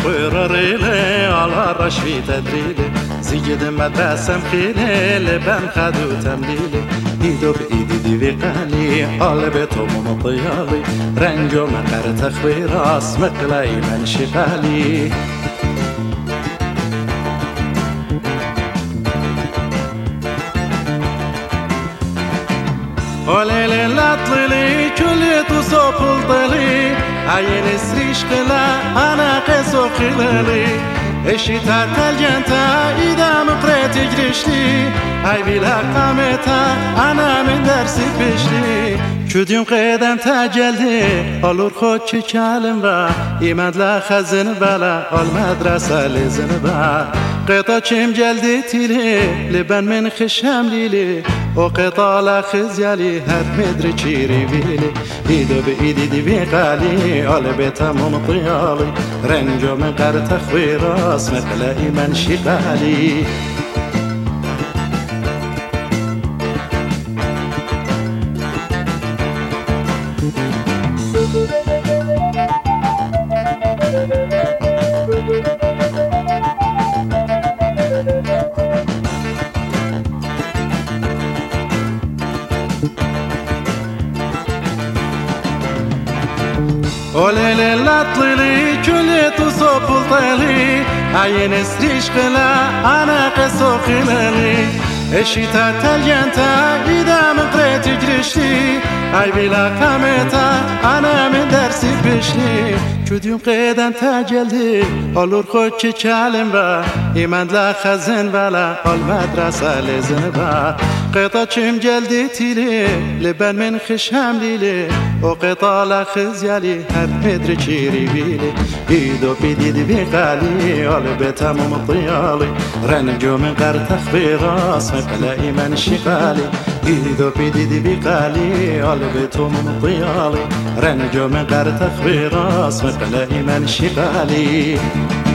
خوير ريلي على رشفي تدريلي زيد مدرسة مخيلي لبن خدو تمليلي ايدو بايدي دي بقالي قلبتو مطيالي رنجو مقر تخوير اسمك لاي من شغالي وليلي لا طليلي كلي تصوب الطلي عين سريش قلا انا قيسو خلالي اشي تاتا الجنتا اذا مقريت يجريشلي هاي بلا قامتا انا من درسي بشلي شديم قيدم تاجلدي قالور خود چه كالم با ايمد لا خزن بلا المدرسة لزن با قطع چم جلدي تيلي لبن من خشم ليلي وقطع لا خزيالي هر مدري چيري بيلي ايدو بايدي دي بيقالي قلبتا ممطيالي رنجو من قر تخوي راس مقلعي من شغالي وليلي لا طليلي كلي تصوب الطلي عين سريش قلا انا قسو خلالي اشي تاتا الجنتا اذا مقريت يجريشلي هاي بلا قامتا انا من درسي بشلي شديم قيدم تاجلدي قالور خود چه كالم با ايمن لا خزن بلا المدرسة لزن با قطع چم جلدي تيلي لبن من خشم ليلي وقطع لا خزيالي هر مدري چيري بيلي ايدو بيدي دي بيقالي قلبتا ممطيالي رنجو من قر تخفي راس مقلعي من شغالي ايدو بيدي دي بيقالي قلبتو ممطيالي رنجو من قر تخفي راس مقلعي من شغالي